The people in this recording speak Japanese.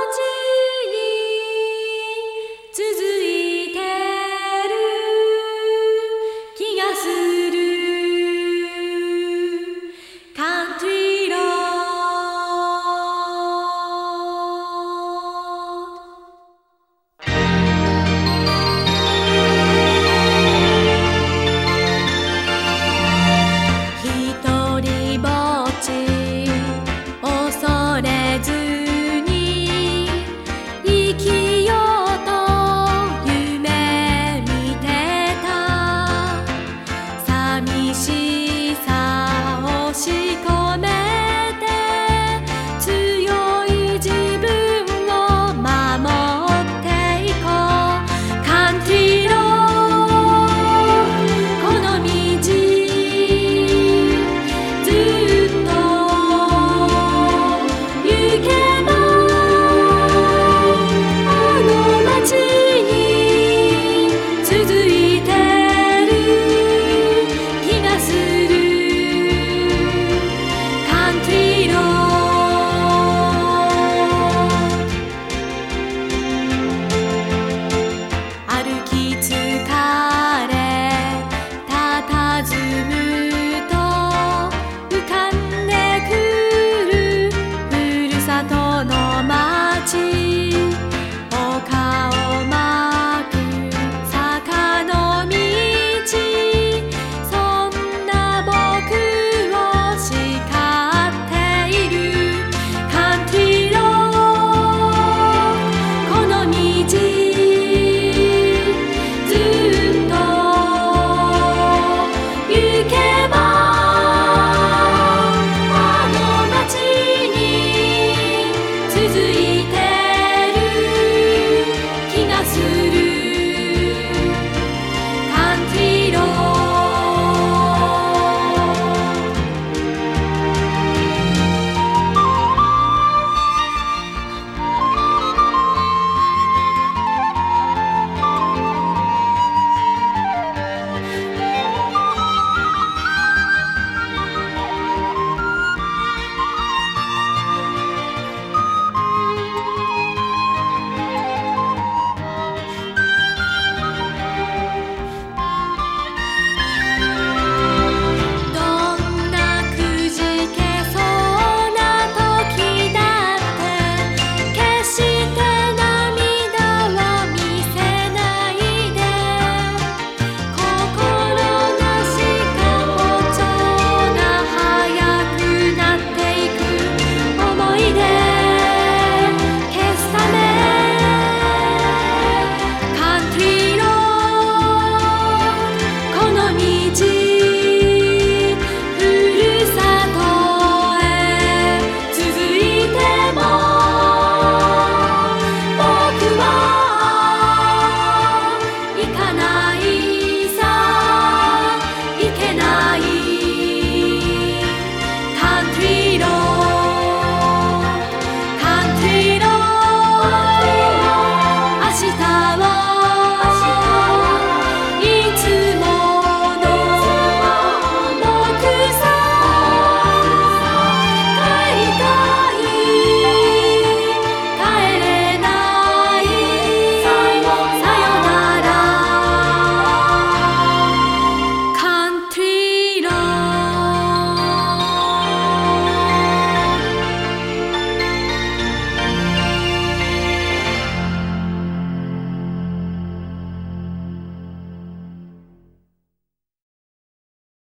続いてる気がするカントリーロード一人ぼっち恐れずに生きようと夢見てた寂しさを仕込めて強い自分を守っていこうカントリーロードこの道ずっと行けばあの街に続いてる気がするカントリーロード歩き疲れ佇むと浮かんでくるふるさとの街丘を巻く坂の道そんな僕を叱っているカントリーロードこの道ずっと行けばあの街に続いてる気がするカントリーロードどんなくじけそうな時だって決して涙は見せないで心なしか歩調が速くなっていく思い出消すためカントリーロードこの道ふるさとへ続いても